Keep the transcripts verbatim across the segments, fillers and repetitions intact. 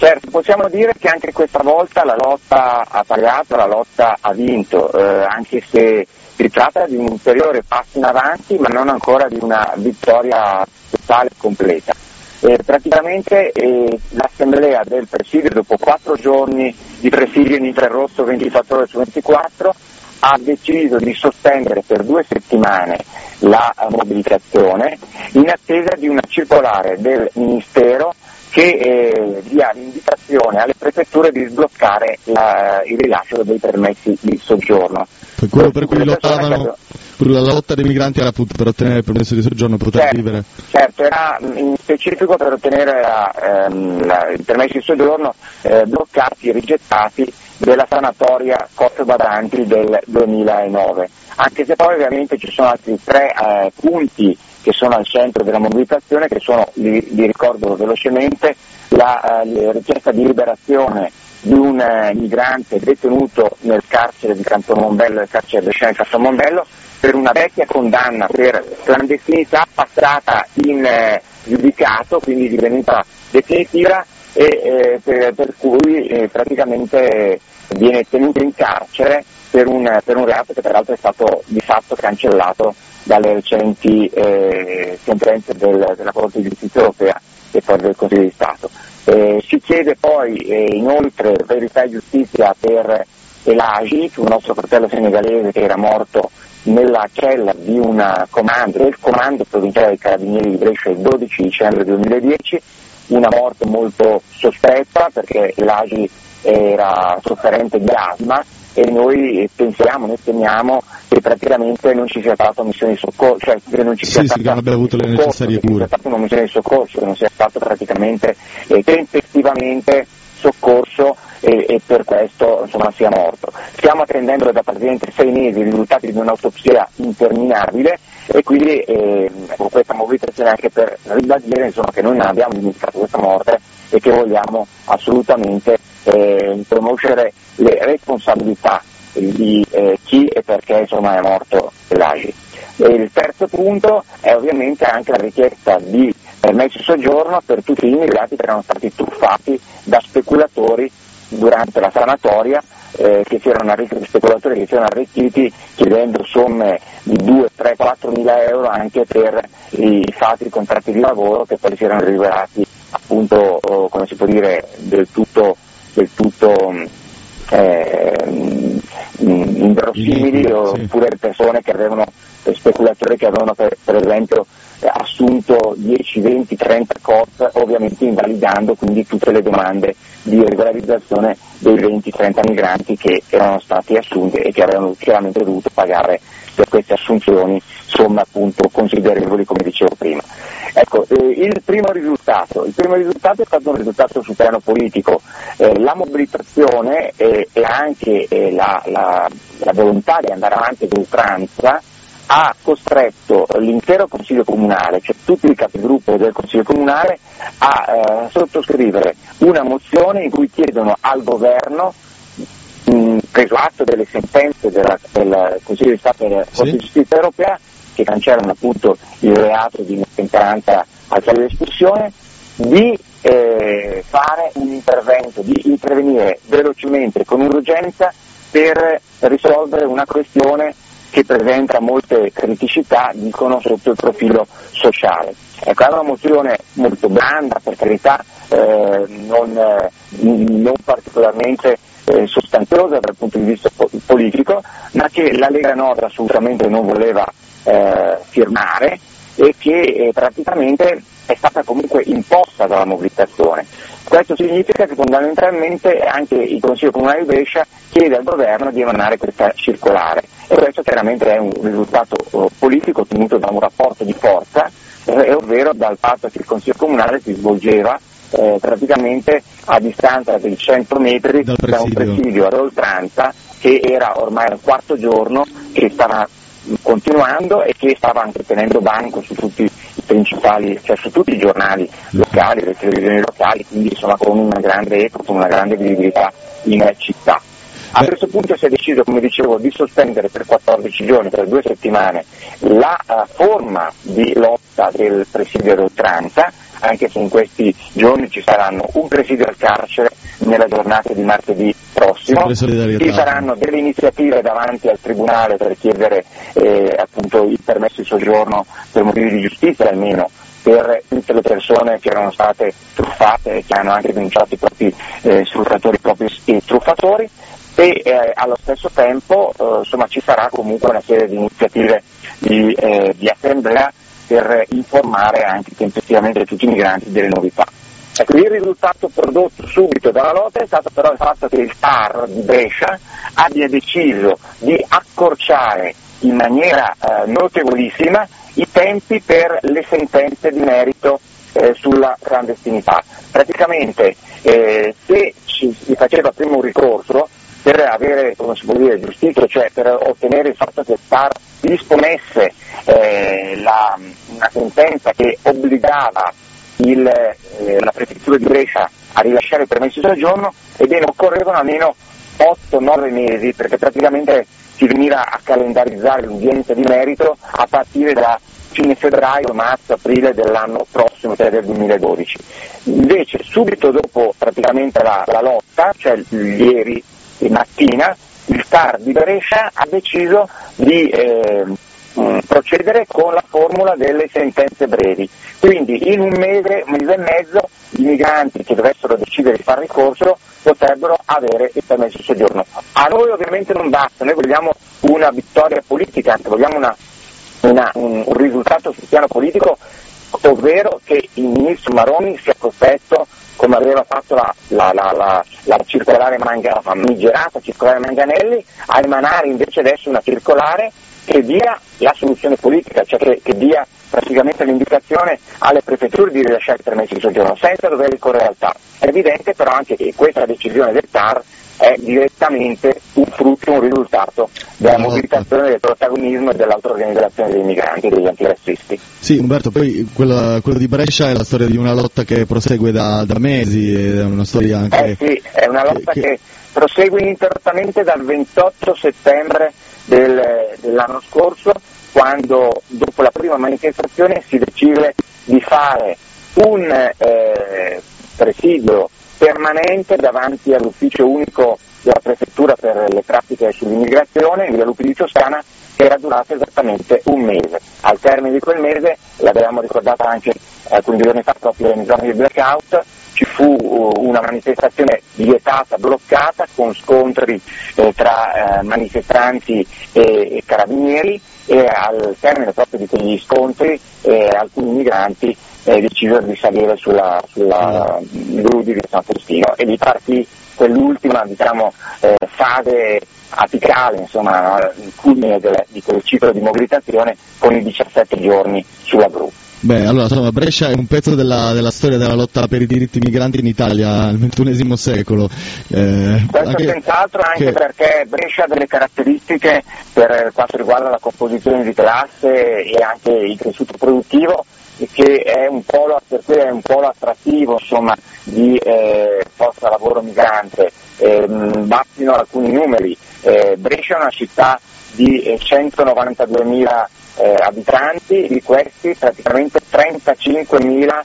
Certo, possiamo dire che anche questa volta la lotta ha pagato, la lotta ha vinto, eh, anche se si tratta di un ulteriore passo in avanti, ma non ancora di una vittoria totale e completa. Eh, praticamente eh, l'assemblea del presidio, dopo quattro giorni di presidio in infrarrosso ventiquattro ore su ventiquattro, ha deciso di sospendere per due settimane la mobilitazione in attesa di una circolare del Ministero che eh, dia l'indicazione alle prefetture di sbloccare la, il rilascio dei permessi di soggiorno. Per quello per cui lottavano, per la lotta dei migranti era appunto per ottenere il permesso di soggiorno e poter certo, vivere. Certo, era in specifico per ottenere la, ehm, la, il permesso di soggiorno eh, bloccati e rigettati della sanatoria Coste Badanti del duemilanove, anche se poi ovviamente ci sono altri tre eh, punti che sono al centro della mobilitazione, che sono, li, li ricordo velocemente, la eh, richiesta di liberazione di un eh, migrante detenuto nel carcere di Canton Mombello, nel carcere del Scena di Canton Mombello, per una vecchia condanna per clandestinità passata in eh, giudicato, quindi divenuta definitiva, e eh, per, per cui eh, praticamente viene tenuto in carcere per un, per un reato che peraltro è stato di fatto cancellato dalle recenti eh, sentenze del, della Corte di Giustizia Europea e poi del Consiglio di Stato. Eh, si chiede poi eh, inoltre verità e giustizia per Elagi, un nostro fratello senegalese che era morto nella cella di una comando, del comando provinciale dei Carabinieri di Brescia il dodici dicembre duemiladieci, una morte molto sospetta perché Elagi era sofferente di asma e noi pensiamo, noi temiamo che praticamente non ci sia stata missione di soccorso, cioè che non ci sia sì, stata sì, che non abbia avuto le necessarie cure, sia stata una missione di soccorso, che non sia stato praticamente eh, tempestivamente soccorso e, e per questo insomma sia morto. Stiamo attendendo da praticamente sei mesi i risultati di un'autopsia interminabile e quindi eh, con questa mobilitazione anche per ribadire insomma, che noi non abbiamo dimenticato questa morte e che vogliamo assolutamente eh, conoscere le responsabilità di eh, chi e perché insomma è morto Elagi. E il terzo punto è ovviamente anche la richiesta di permesso di soggiorno per tutti gli immigrati che erano stati truffati da speculatori durante la sanatoria, eh, che si erano arricchiti, speculatori che si erano arricchiti chiedendo somme di due, tre, quattro mila euro anche per i fatti contratti di lavoro che poi si erano rivelati appunto, oh, come si può dire, del tutto, del tutto eh, inverosimili, oppure persone che avevano, speculatori che avevano per, per esempio assunto dieci, venti, trenta C O P, ovviamente invalidando quindi tutte le domande di regolarizzazione dei venti trenta migranti che erano stati assunti e che avevano chiaramente dovuto pagare per queste assunzioni somme appunto considerevoli, come dicevo prima. Ecco, eh, il primo risultato, il primo risultato è stato un risultato sul piano politico, eh, la mobilitazione eh, e anche eh, la, la, la volontà di andare avanti ad oltranza ha costretto l'intero Consiglio Comunale, cioè tutti i capigruppo del Consiglio Comunale, a eh, sottoscrivere una mozione in cui chiedono al Governo, mh, preso atto delle sentenze della, del Consiglio di Stato e della Corte di Giustizia Europea, che cancellano appunto il reato di inottemperanza al caso di espulsione, di eh, fare un intervento, di intervenire velocemente con urgenza per risolvere una questione che presenta molte criticità, dicono, sotto il profilo sociale. Ecco, è una mozione molto blanda, per carità, eh, non, eh, non particolarmente eh, sostanziosa dal punto di vista po- politico, ma che la Lega Nord assolutamente non voleva eh, firmare e che eh, praticamente è stata comunque imposta dalla mobilitazione. Questo significa che fondamentalmente anche il Consiglio Comunale di Brescia chiede al governo di emanare questa circolare e questo chiaramente è un risultato uh, politico ottenuto da un rapporto di forza, eh, ovvero dal fatto che il Consiglio Comunale si svolgeva eh, praticamente a distanza di cento metri da un presidio ad oltranza che era ormai al quarto giorno che stava continuando e che stava anche tenendo banco su tutti i principali, cioè su tutti i giornali locali, le televisioni locali, quindi insomma con una grande eco, con una grande visibilità in città. A questo punto si è deciso, come dicevo, di sospendere per quattordici giorni, per due settimane, la uh, forma di lotta del presidio ad oltranza, anche se in questi giorni ci saranno un presidio al carcere nella giornata di martedì prossimo, ci saranno delle iniziative davanti al Tribunale per chiedere eh, appunto il permesso di soggiorno per motivi di giustizia, almeno per tutte le persone che erano state truffate e che hanno anche denunciato i propri eh, sfruttatori, i propri truffatori, e eh, allo stesso tempo eh, insomma ci sarà comunque una serie di iniziative di, eh, di assemblea per informare anche tempestivamente tutti i migranti delle novità. Ecco, il risultato prodotto subito dalla lotta è stato però il fatto che il T A R di Brescia abbia deciso di accorciare in maniera eh, notevolissima i tempi per le sentenze di merito eh, sulla clandestinità. Praticamente eh, se ci, si faceva prima un ricorso per avere, come si può dire, giustizia, cioè per ottenere il fatto che il T A R disponesse eh, la, una sentenza che obbligava il, eh, la prefettura di Brescia a rilasciare il permesso di soggiorno, ebbene occorrevano almeno otto nove mesi, perché praticamente si veniva a calendarizzare l'udienza di merito a partire da fine febbraio, marzo, aprile dell'anno prossimo, cioè del duemiladodici. Invece subito dopo praticamente la, la lotta, cioè ieri mattina, il T A R di Brescia ha deciso di eh, mh, procedere con la formula delle sentenze brevi. Quindi in un mese, un mese e mezzo, i migranti che dovessero decidere di fare ricorso potrebbero avere il permesso di soggiorno. A noi ovviamente non basta, noi vogliamo una vittoria politica, vogliamo una, una, un, un risultato sul piano politico, ovvero che il ministro Maroni sia costretto, come aveva fatto la, la, la, la, la circolare Manga, la famigerata circolare Manganelli, a emanare invece adesso una circolare che dia la soluzione politica, cioè che, che dia praticamente l'indicazione alle prefetture di rilasciare i permessi di soggiorno senza dover ricorrere al T A R. È evidente però anche che questa decisione del T A R è direttamente un frutto, un risultato della mobilitazione, del protagonismo e dell'autoorganizzazione dei migranti e degli antirazzisti. Sì, Umberto, poi quella, quello di Brescia è la storia di una lotta che prosegue da, da mesi, è una storia anche... Eh sì, è una lotta che, che... che prosegue ininterrottamente dal ventotto settembre del, dell'anno scorso, quando dopo la prima manifestazione si decide di fare un eh, presidio permanente davanti all'ufficio unico della prefettura per le pratiche sull'immigrazione in via Lupi di Toscana, che era durata esattamente un mese. Al termine di quel mese, l'avevamo ricordata anche alcuni giorni fa proprio nei giorni del blackout, ci fu uh, una manifestazione vietata, bloccata, con scontri eh, tra eh, manifestanti e, e carabinieri, e al termine proprio di quegli scontri eh, alcuni migranti eh, decisero di salire sulla, sulla gru di via San Faustino e lì partì quell'ultima diciamo, eh, fase apicale, insomma, il culmine del, di quel ciclo di mobilitazione con i diciassette giorni sulla gru. Beh, allora, insomma, Brescia è un pezzo della, della storia della lotta per i diritti migranti in Italia nel ventunesimo secolo. Eh, Questo anche senz'altro, anche che... perché Brescia ha delle caratteristiche per quanto riguarda la composizione di classe e anche il tessuto produttivo, che è un polo, per cui è un polo attrattivo, insomma, di eh, forza lavoro migrante. Eh, bastino alcuni numeri. Eh, Brescia è una città di eh, centonovantaduemila Eh, abitanti, di questi praticamente trentacinquemila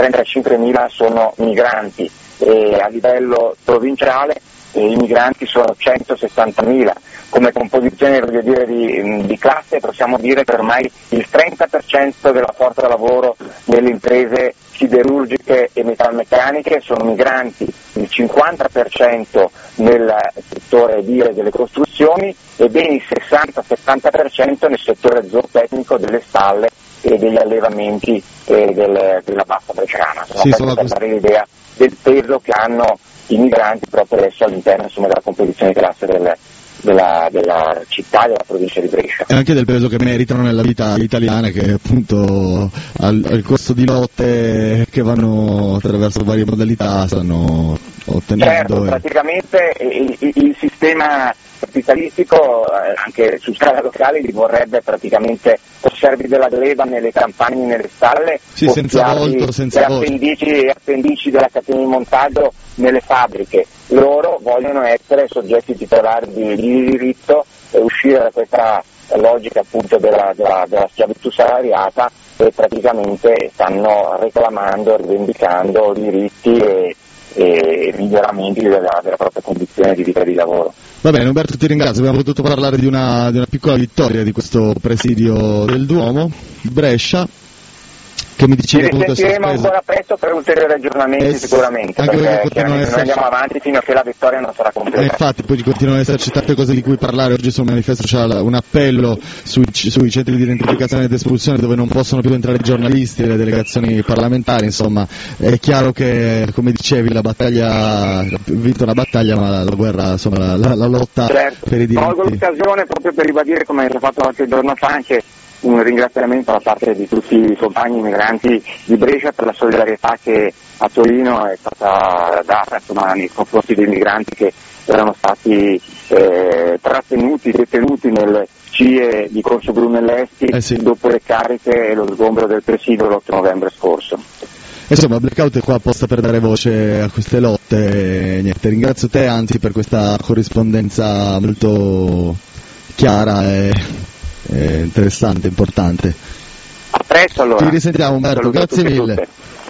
sono migranti, e a livello provinciale eh, i migranti sono centosessantamila. Come composizione voglio dire, di, di classe possiamo dire che ormai il trenta per cento della forza lavoro delle imprese siderurgiche e metalmeccaniche sono migranti, il cinquanta per cento nel settore edile delle costruzioni e ben il sessanta settanta per cento nel settore zootecnico, delle stalle e degli allevamenti e del, della bassa bresciana. Sì, per questo... dare l'idea del peso che hanno i migranti proprio adesso all'interno, insomma, della competizione di classe del, della, della città e della provincia di Brescia. E anche del peso che meritano nella vita italiana, che appunto al, al corso di lotte che vanno attraverso varie modalità stanno ottenendo. Certo, e... praticamente il, il, il sistema capitalistico eh, anche su scala locale li vorrebbe praticamente conservi della gleba nelle campagne, nelle stalle, sì, senza volto, senza volto. appendici, appendici della catena di montaggio nelle fabbriche. Loro vogliono essere soggetti titolari di, di diritto e uscire da questa logica appunto della, della, della schiavitù salariata e praticamente stanno reclamando, rivendicando diritti e, e miglioramenti della, della propria condizione di vita e di lavoro. Va bene, Umberto, ti ringrazio, abbiamo potuto parlare di una, di una piccola vittoria di questo presidio del Duomo, Brescia, che mi dicevi ci risentiremo ancora presto per ulteriori aggiornamenti, eh, sicuramente, anche perché, perché noi esserci... andiamo avanti fino a che la vittoria non sarà completa. Eh, infatti poi continuano ad esserci tante cose di cui parlare. Oggi sul manifesto c'è un appello sui, sui centri di identificazione ed espulsione dove non possono più entrare i giornalisti e le delegazioni parlamentari. Insomma, è chiaro che, come dicevi, la battaglia ha vinto la battaglia, ma la guerra, insomma, la, la, la lotta certo. per i diritti. Colgo l'occasione proprio per ribadire, come ho fatto qualche giorno fa, anche un ringraziamento da parte di tutti i compagni migranti di Brescia per la solidarietà che a Torino è stata data, insomma, nei confronti dei migranti che erano stati eh, trattenuti, detenuti nel C I E di Corso Brunelleschi eh sì. dopo le cariche e lo sgombero del presidio l'otto novembre scorso. Insomma, Blackout è qua apposta per dare voce a queste lotte. Niente, ringrazio te anzi per questa corrispondenza molto chiara e Eh, interessante, importante. A presto allora. Ci risentiamo Umberto, grazie mille.